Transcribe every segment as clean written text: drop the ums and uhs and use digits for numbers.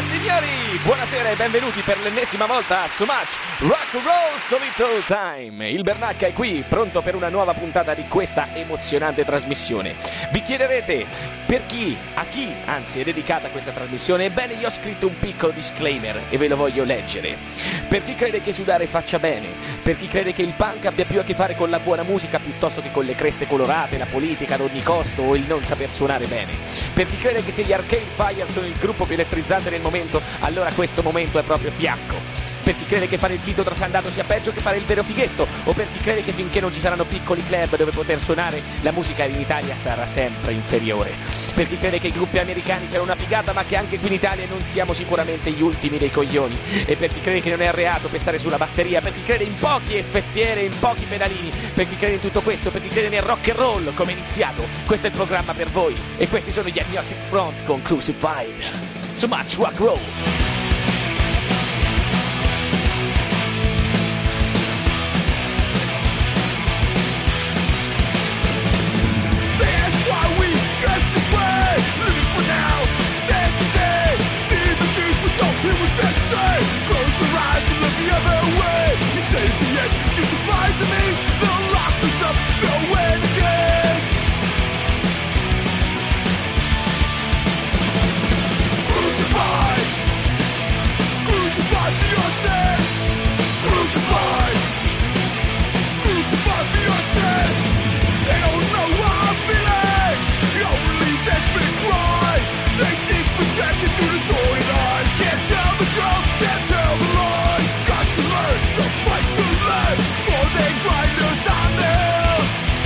Signori, buonasera e benvenuti per l'ennesima volta a So Much Rock and Roll So Little Time. Il Bernacca è qui, pronto per una nuova puntata di questa emozionante trasmissione. Vi chiederete a chi è dedicata questa trasmissione? Ebbene, io ho scritto un piccolo disclaimer e ve lo voglio leggere. Per chi crede che sudare faccia bene, per chi crede che il punk abbia più a che fare con la buona musica piuttosto che con le creste colorate, la politica ad ogni costo o il non saper suonare bene, per chi crede che se gli Arcade Fire sono il gruppo più elettrizzante del momento, allora questo momento è proprio fiacco. Per chi crede che fare il finto trasandato sia peggio che fare il vero fighetto, o per chi crede che finché non ci saranno piccoli club dove poter suonare, la musica in Italia sarà sempre inferiore. Per chi crede che i gruppi americani siano una figata ma che anche qui in Italia non siamo sicuramente gli ultimi dei coglioni. E per chi crede che non è reato pestare sulla batteria, per chi crede in pochi effettiere e in pochi pedalini, per chi crede in tutto questo, per chi crede nel rock and roll come è iniziato, questo è il programma per voi. E questi sono gli Agnostic Front con Crucified. So Much Rock Roll. Close your eyes and look the other way. You say it's the end, you surprise the means. They'll lock us up, they'll win the game. Crucified, crucified for your sins. Crucified, crucified for your sins. They don't know our feelings, only desperate cry. They seek protection through the storylines. Can't tell the truth, can't tell the lies. Got to learn to fight to live, for they grind us on nails.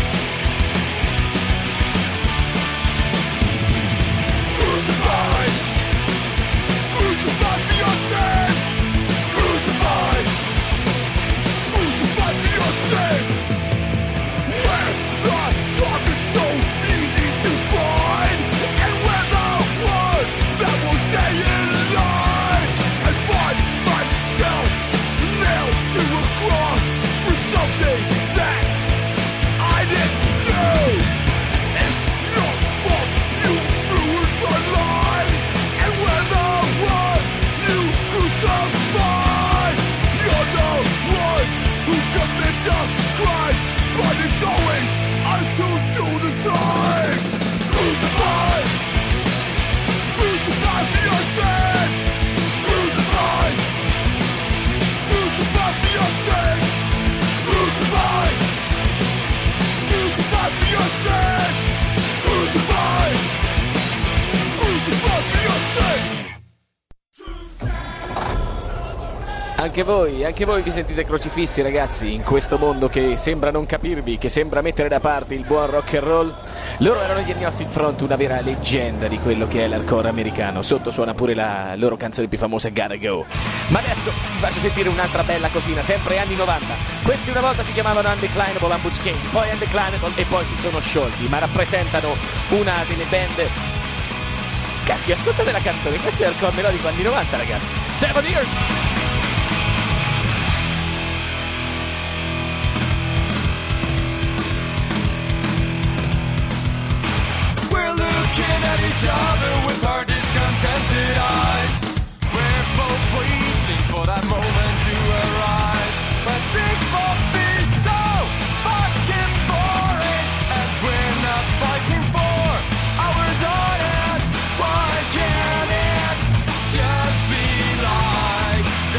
Crucified, crucified for your sins. Crucified, crucified for your sins. Where the talk is so easy to find, and where the words that will stay in line. I find myself nailed to a cross for something that I didn't do. It's your fault, you ruined our lives, and we're the ones you crucified. You're the ones who commit the crimes, but it's always us who do the time. Crucified, crucified for your sins. Crucified, crucified for your sins. Crucified, crucified for your sins. Crucified, crucified for your sins. Anche voi vi sentite crocifissi, ragazzi, in questo mondo che sembra non capirvi, che sembra mettere da parte il buon rock and roll. Loro erano gli Agnostic Front, una vera leggenda di quello che è l'hardcore americano. Sotto suona pure la loro canzone più famosa, Gotta Go. Ma adesso vi faccio sentire un'altra bella cosina, sempre anni 90. Questi una volta si chiamavano Undeclinable Ambuscade, poi Undeclinable e poi si sono sciolti, ma rappresentano una delle band. Cacchio, ascoltate la canzone, questo è hardcore melodico anni 90, ragazzi. 7 Years! Each other with our discontented eyes. We're both waiting for that moment to arrive. But things won't be so fucking boring, and we're not fighting for hours on end. Why can't it just be like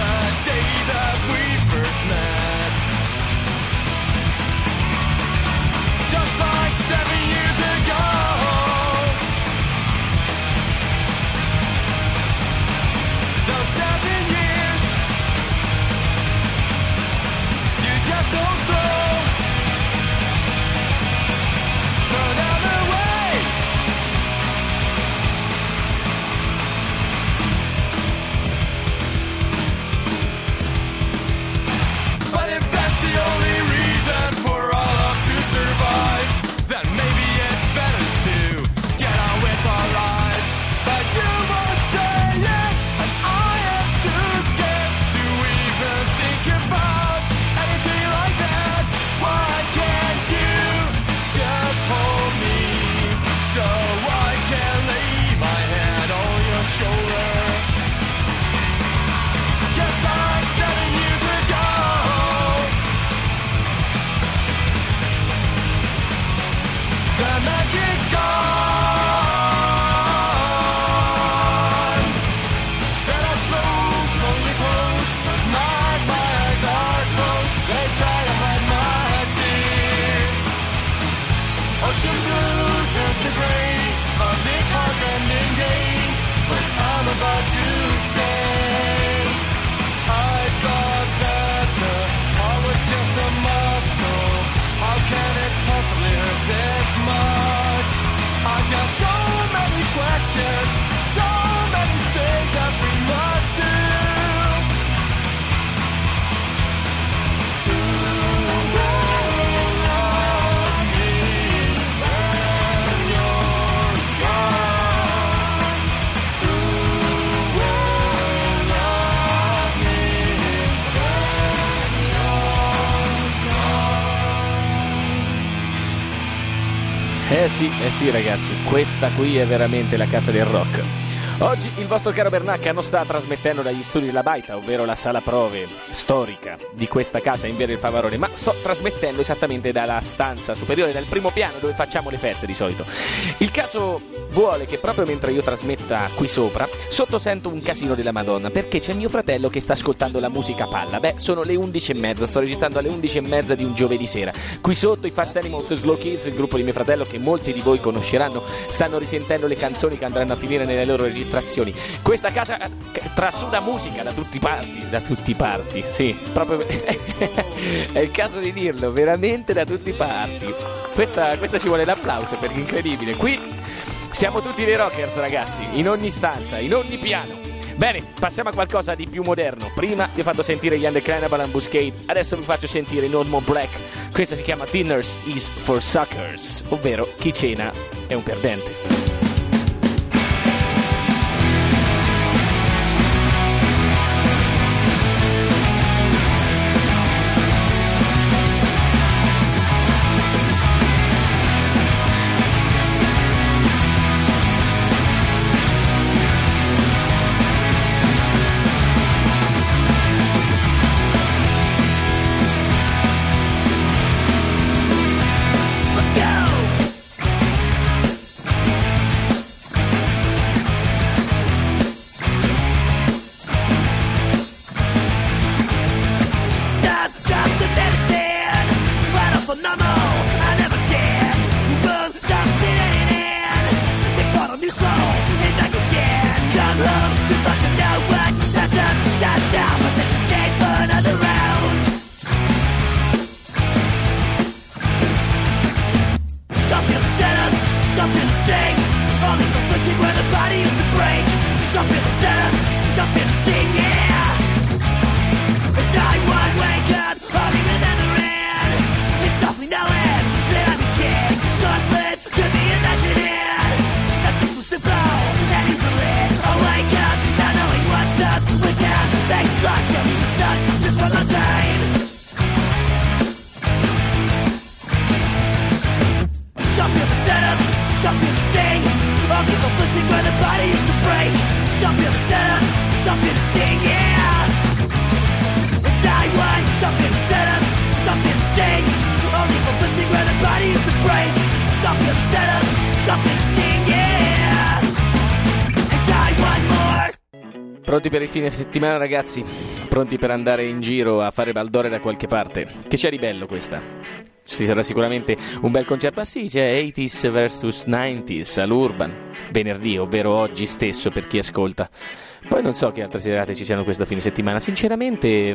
sì ragazzi, questa qui è veramente la casa del rock. Oggi il vostro caro Bernacca non sta trasmettendo dagli studi della Baita, ovvero la sala prove storica di questa casa in via del Favarone, ma sto trasmettendo esattamente dalla stanza superiore, dal primo piano dove facciamo le feste di solito. Il caso vuole che proprio mentre io trasmetta qui sopra, sotto sento un casino della Madonna, perché c'è mio fratello che sta ascoltando la musica a palla. Beh, sono le 11:30, sto registrando alle 11:30 di un giovedì sera. Qui sotto i Fast Animals e Slow Kids, il gruppo di mio fratello che molti di voi conosceranno, stanno risentendo le canzoni che andranno a finire nelle loro registrazioni. Questa casa trasuda musica da tutti i parti, sì, proprio è il caso di dirlo, veramente da tutti i parti. Questa ci vuole l'applauso perché è incredibile. Qui siamo tutti dei rockers, ragazzi, in ogni stanza, in ogni piano. Bene, passiamo a qualcosa di più moderno. Prima vi ho fatto sentire gli Underclinable Ambuscade, adesso vi faccio sentire Normal Black. Questa si chiama Dinners is for Suckers, ovvero chi cena è un perdente. Pronti per il fine settimana, ragazzi? Pronti per andare in giro a fare baldore da qualche parte? Che c'è di bello questa? Ci sarà sicuramente un bel concerto. Ah sì, c'è 80s vs 90s all'Urban venerdì, ovvero oggi stesso per chi ascolta. Poi non so che altre serate ci siano questo fine settimana. Sinceramente,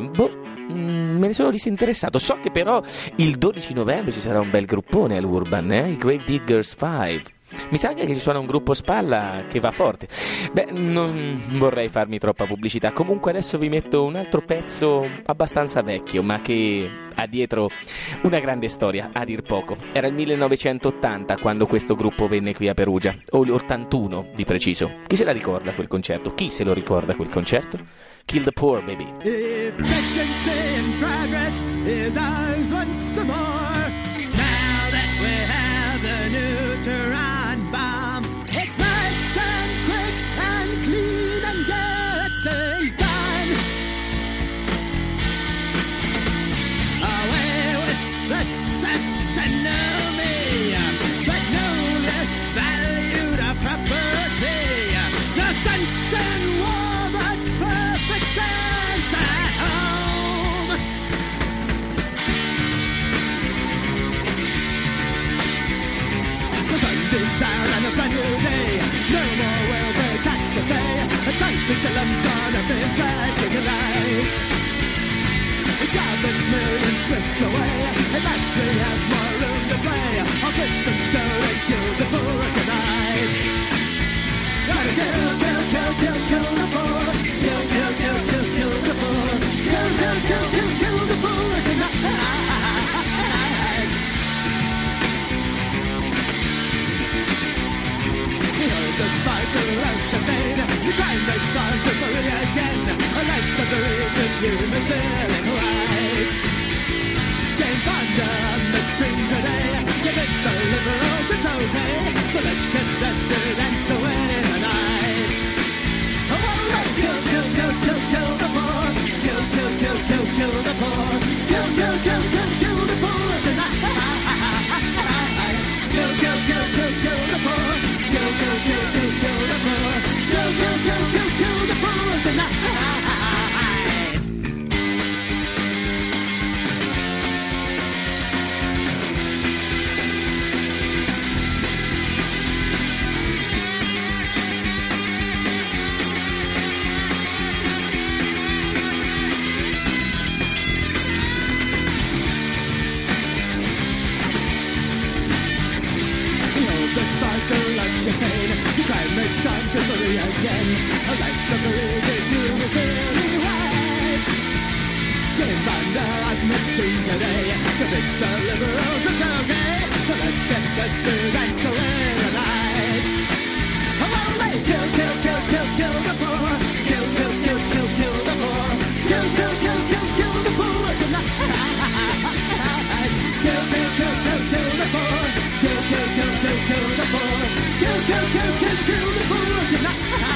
me ne sono disinteressato. So che però il 12 novembre ci sarà un bel gruppone all'Urban, i Grave Diggers 5. Mi sa che ci suona un gruppo spalla che va forte. Beh, non vorrei farmi troppa pubblicità. Comunque adesso vi metto un altro pezzo abbastanza vecchio, ma che ha dietro una grande storia, a dir poco. Era il 1980 quando questo gruppo venne qui a Perugia, o l'81 di preciso. Chi se la ricorda quel concerto? Chi se lo ricorda quel concerto? Kill the Poor, baby. If efficiency in progress is ours once more, now that we have the neutron bomb, it's nice and quick and clean and gets things done. Away with the enemy, but no less valued a property. The sense in war, but perfect sense at home. The sun beats down on a brand new day. No more welfare tax to pay. The Jerusalem's gonna be flashing a light. Countless millions whisked away. At last we have more room to play. Our systems go and kill the poor tonight. Gotta kill, kill, kill, kill, kill the poor. Kill, kill, kill, kill, kill the poor. Kill, kill, kill, kill, kill the poor tonight. You heard the sparkle of champagne. The crime rate's gone to free again. A life's of the reason you must live right. Jane Fonda on the screen the sparkle of champagne. You claim it's time to free again. A life so easy, you will feel right. Jane Fonda, I'm misking today. Convince the liberals it's okay. So let's get this good and so in the night. Kill, kill, kill, kill, kill the poor. Kill, kill, kill, kill, kill the poor. Kill, kill, kill, kill, kill the poor tonight. Kill, kill, kill, kill, kill the poor. Kill, kill, kill, kill, kill the poor. Kill, kill, kill, kill, kill the poor tonight.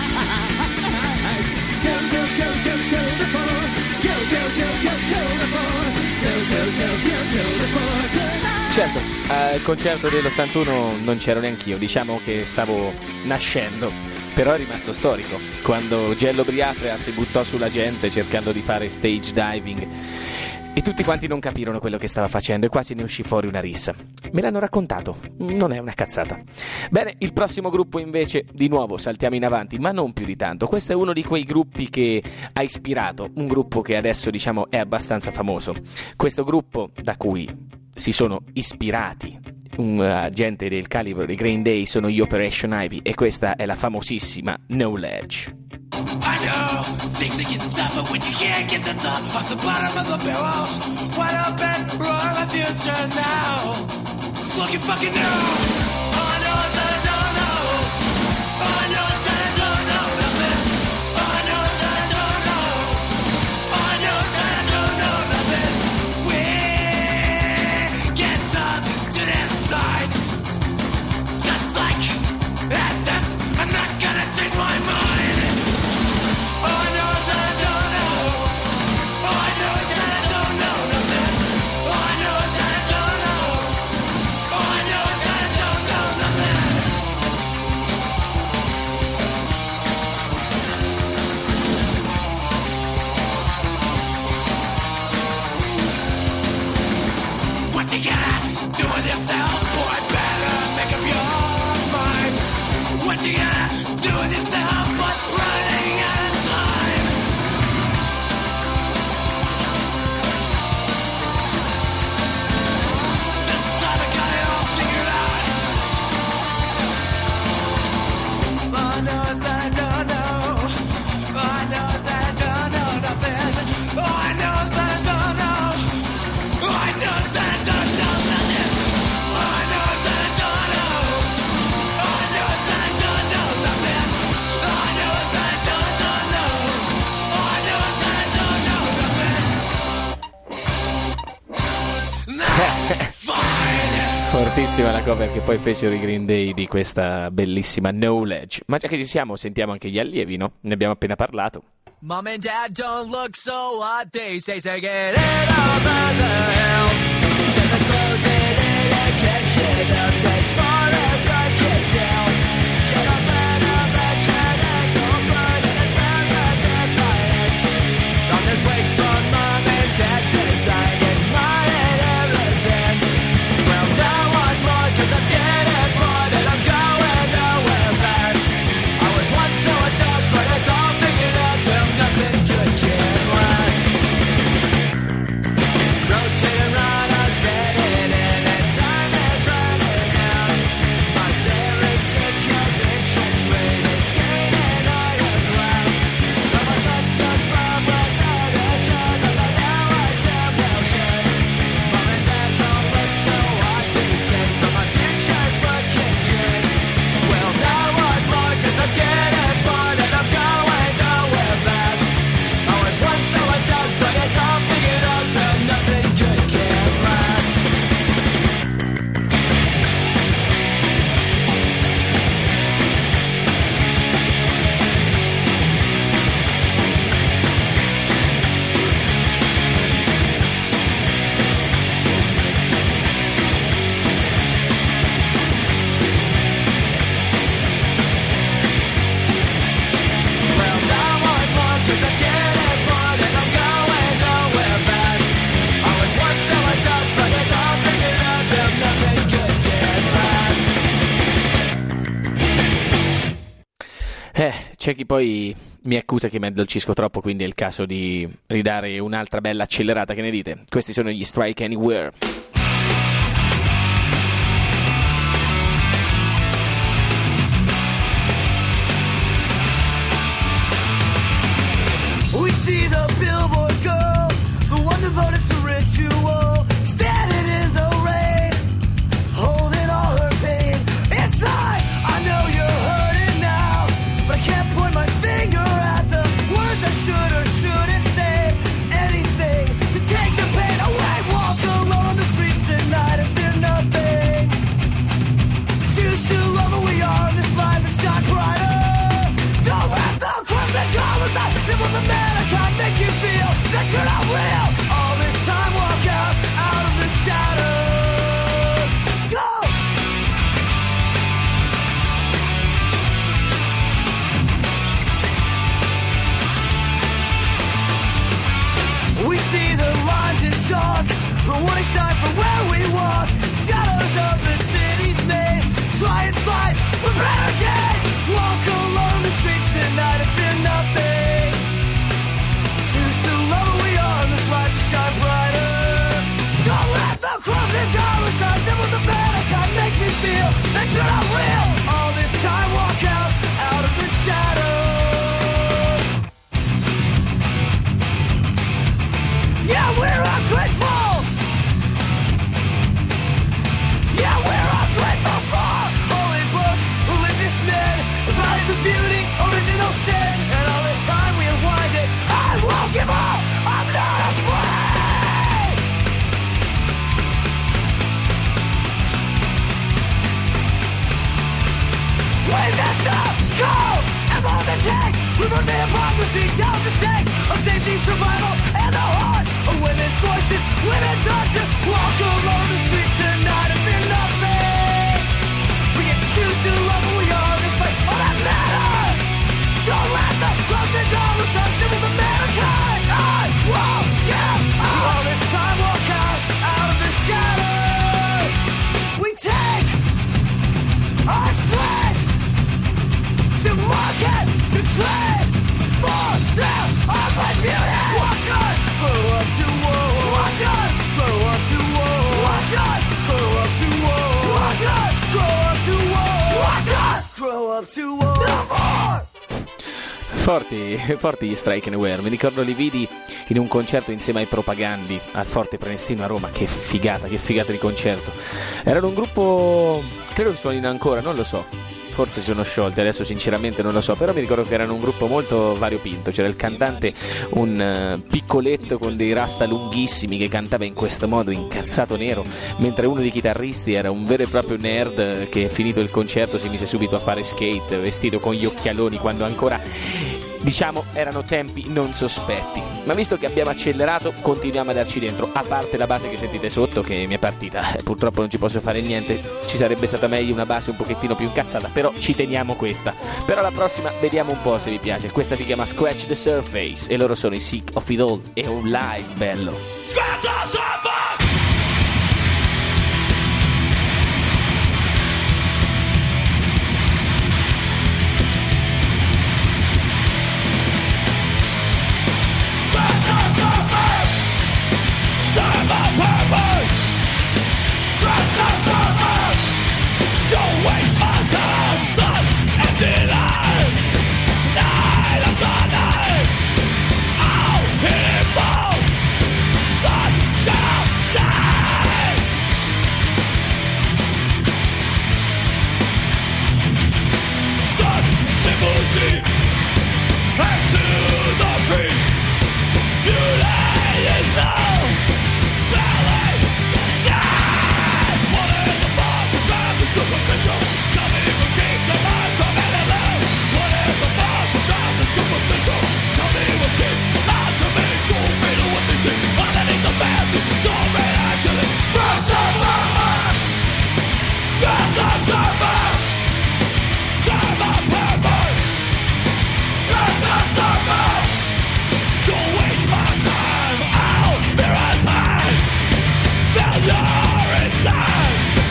Kill, kill, kill, kill, kill the poor. Kill, kill, kill, kill, kill the poor. Kill, kill, kill, kill, kill the poor tonight. Certo, al concerto dell'81 non c'ero neanch'io, diciamo che stavo nascendo, però è rimasto storico, quando Gello Briatrea si buttò sulla gente cercando di fare stage diving e tutti quanti non capirono quello che stava facendo e quasi ne uscì fuori una rissa. Me l'hanno raccontato, non è una cazzata. Bene, il prossimo gruppo invece, di nuovo saltiamo in avanti, ma non più di tanto. Questo è uno di quei gruppi che ha ispirato, un gruppo che adesso diciamo è abbastanza famoso. Questo gruppo da cui si sono ispirati gente del calibro di Green Day sono gli Operation Ivy e questa è la famosissima Knowledge. I know things are getting tougher when you can't get the top off the bottom of the barrel. Wide open, roar my future now. It's looking fucking new. All I know is that I don't know. All I know is that I don't know nothing. All I know is that I don't know. All I know is that I don't know nothing. We get up to this side, just like as if I'm not gonna change my mind. What you gonna do with yourself, boy? Better make up your mind. What you gonna do with yourself, but running out of time? This time I got it all figured out. All I know is that I don't know. All I know is that I don't know nothing. All I know is that I don't know. All I know is that I don't know nothing. All I know is that I don't know. All I know is that I don't know nothing. All I know is that I don't know. All I know is that I don't know nothing. That's fine. Fortissima la cover che poi fecero i Green Day di questa bellissima Knowledge. Ma già che ci siamo, sentiamo anche gli allievi, no? Ne abbiamo appena parlato. Mom and Dad don't look so hot. They say get it over the hill. Then it's closing in and catching up as far as I can tell. Get up and up and turn and go burn and it smells of defiance. On this wake from Mom and Dad to die in my inheritance. Well, now I'm more 'cause I'm getting bored and I'm going nowhere fast. I was once so adult, but it's all figured out. Well, nothing good can last. Grocery run, I'm setting in and time is running out. My lyrics and interest rate is skating on a cloud. But my son comes from without a job, and I know I damn well should. Mom and Dad don't look so hot these days, but my future's looking good. Well, now I'm more 'cause I'm getting bored and I'm going nowhere fast. I was once so adult, but it's all figured out. Well, nothing good can last. Well, now I'm more 'cause I'm getting bored and I'm going nowhere fast. I was once so adult, but it's all figured out. Well, nothing good can last. C'è chi poi mi accusa che mi addolcisco troppo, quindi è il caso di ridare un'altra bella accelerata, che ne dite? Questi sono gli Strike Anywhere. takes. Remove the hypocrisy, challenge the stakes of safety, survival, and the heart of women's voices, women's hearts. Walk along the street tonight and feel nothing. We get to choose to love who we are. It's like all that matters. Don't let the closing dollars and symbols of mankind. I won't give up. All this time walk out of the shadows. We take our strength to market, to trade for their ugly beauty. Watch us grow up to war. Watch us grow up to war. Watch us grow up to war. Watch us grow up to war. Watch us grow up to war. No more. Forti gli Strike Anywhere, mi ricordo li vidi in un concerto insieme ai Propagandi al Forte Prenestino a Roma. Che figata di concerto. Erano un gruppo, credo che suonino ancora, non lo so, forse si sono sciolti, adesso sinceramente non lo so, però mi ricordo che erano un gruppo molto variopinto. C'era il cantante, un piccoletto con dei rasta lunghissimi che cantava in questo modo, incazzato nero, mentre uno dei chitarristi era un vero e proprio nerd che finito il concerto si mise subito a fare skate vestito con gli occhialoni, quando ancora, diciamo, erano tempi non sospetti. Ma visto che abbiamo accelerato, continuiamo a darci dentro, a parte la base che sentite sotto che mi è partita, purtroppo non ci posso fare niente, ci sarebbe stata meglio una base un pochettino più incazzata, però ci teniamo questa. Però la prossima vediamo un po' se vi piace. Questa si chiama Scratch the Surface e loro sono i Sick of It All. È un live bello. Scratch the surface! Serve a purpose! Scratch the surface! Don't waste my time, son! Empty life! Night after night! I'll hit it fall! Sun shall shine! Sun, simple sheep! Head to the peak! Beauty is now! Superficial, tell me who keeps our minds so many low. What is the boss who drives the superficial? Tell me who keeps minds so many so fatal what they say. Underneath the massive, so many actually. Scratch the surface! Scratch the surface! Serve a purpose! Scratch the surface! Don't waste my time out, mirrors high. Failure inside.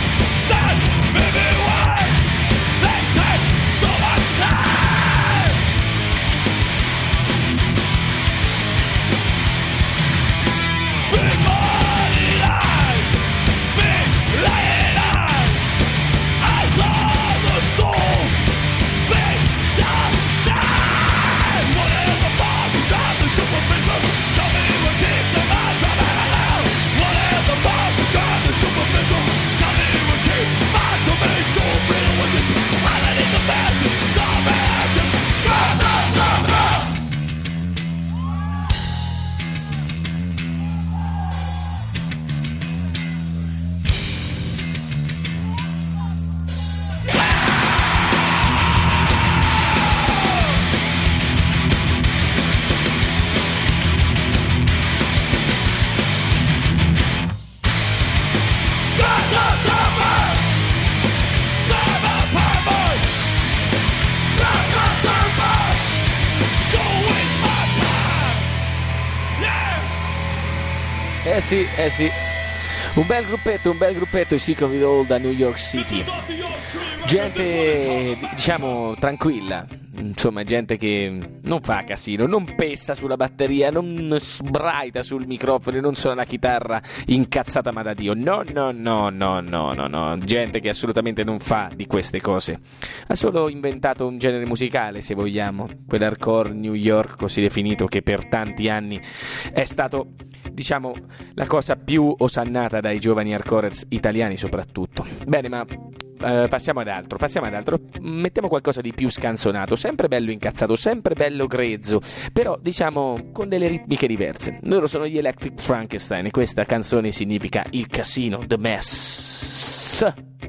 Eh sì, un bel gruppetto, i Sick of It All da New York City. Gente, diciamo, tranquilla, insomma, gente che non fa casino, non pesta sulla batteria, non sbraita sul microfono, non suona la chitarra incazzata ma da Dio. No, gente che assolutamente non fa di queste cose. Ha solo inventato un genere musicale, se vogliamo, quell'hardcore New York così definito, che per tanti anni è stato, diciamo, la cosa più osannata dai giovani hardcorers italiani soprattutto. Bene, ma passiamo ad altro. Mettiamo qualcosa di più scanzonato, sempre bello incazzato, sempre bello grezzo, però diciamo con delle ritmiche diverse. Loro sono gli Electric Frankenstein e questa canzone significa il casino, The Mess. Scratch the surface! Scratch the surface! Don't waste my time out, mirrors high. Failure inside. That's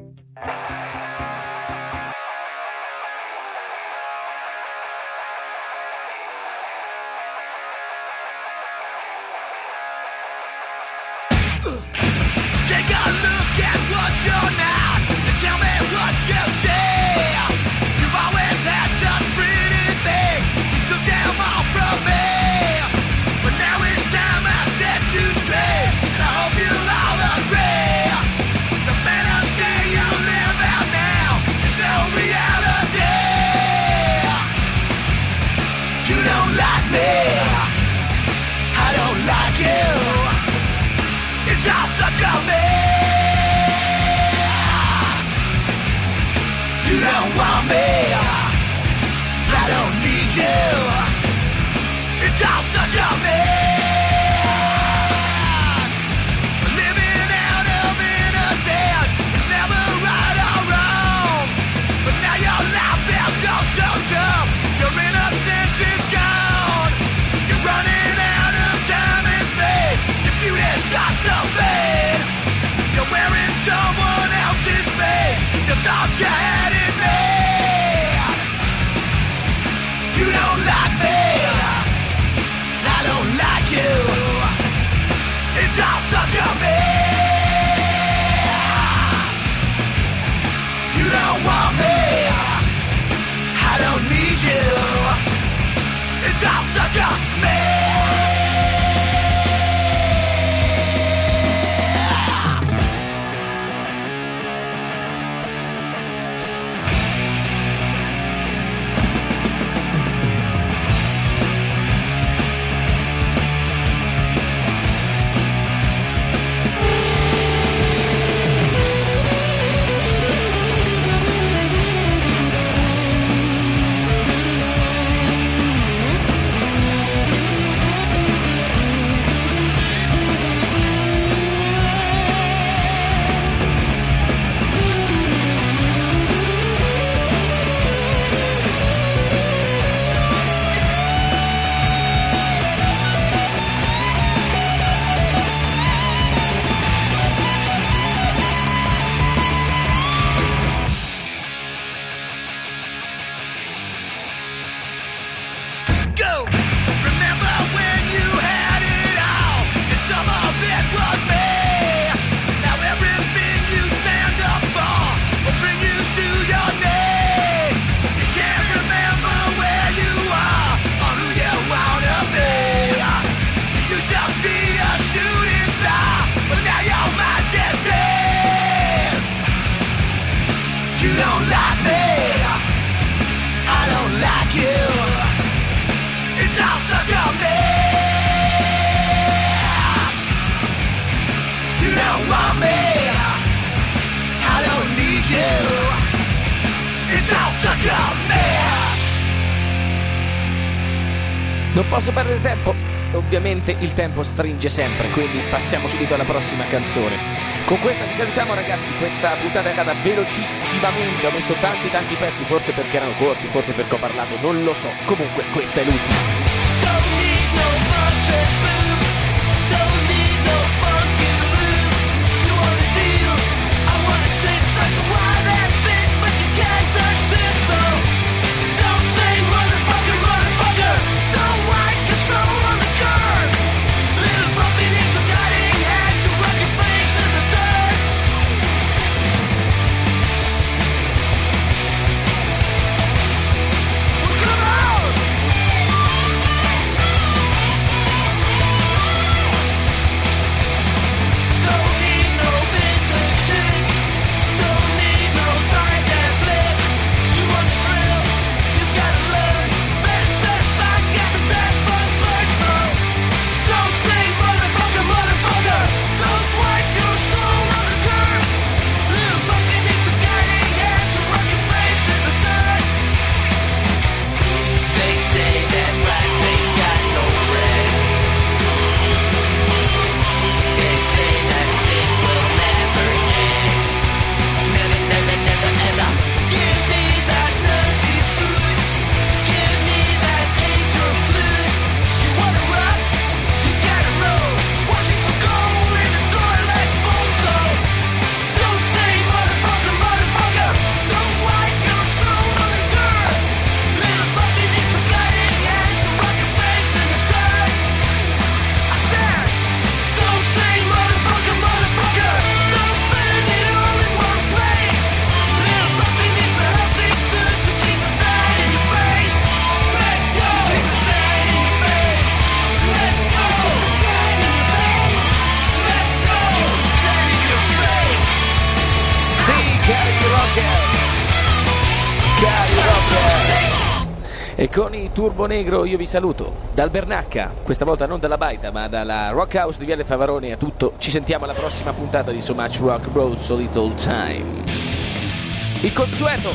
his face. You thought you had it made. You don't like me, I don't like you. It's all such a mess. You don't want me, I don't need you. It's all such a mess. Non posso perdere tempo, ovviamente il tempo stringe sempre, quindi passiamo subito alla prossima canzone. Con questa ci salutiamo ragazzi, questa puntata è andata velocissimamente, ho messo tanti pezzi, forse perché erano corti, forse perché ho parlato, non lo so, comunque questa è l'ultima. E con i Turbo Negro io vi saluto dal Bernacca, questa volta non dalla Baita ma dalla Rock House di Viale Favarone. È tutto, ci sentiamo alla prossima puntata di So Much Rock Road So Little Time. Il consueto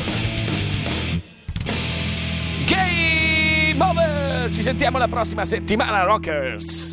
Game Over, ci sentiamo la prossima settimana Rockers.